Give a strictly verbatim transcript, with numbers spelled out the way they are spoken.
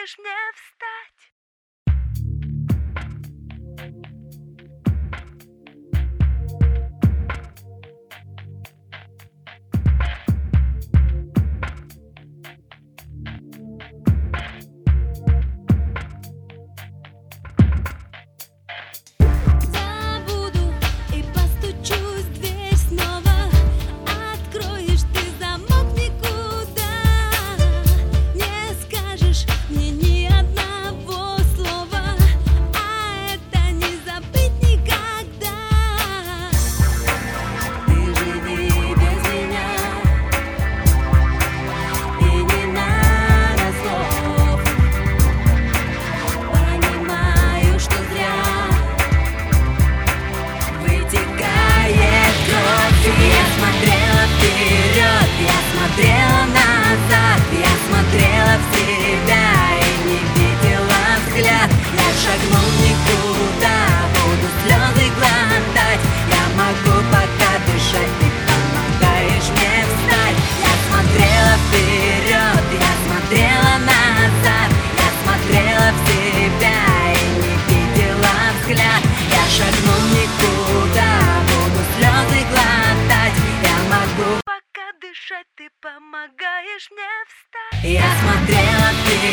помогаешь мне встать. Смотрела назад, я смотрела в себя и не видела взгляд. Я шагнул в никуда, буду слезы глотать. Я могу пока дышать, ты помогаешь мне встать. Я смотрела вперед, я смотрела назад. Я смотрела в себя и не видела взгляд. Я шагнул в никуда, буду слезы глотать. Я могу дышать, ты помогаешь мне встать. Я смотрела вперед.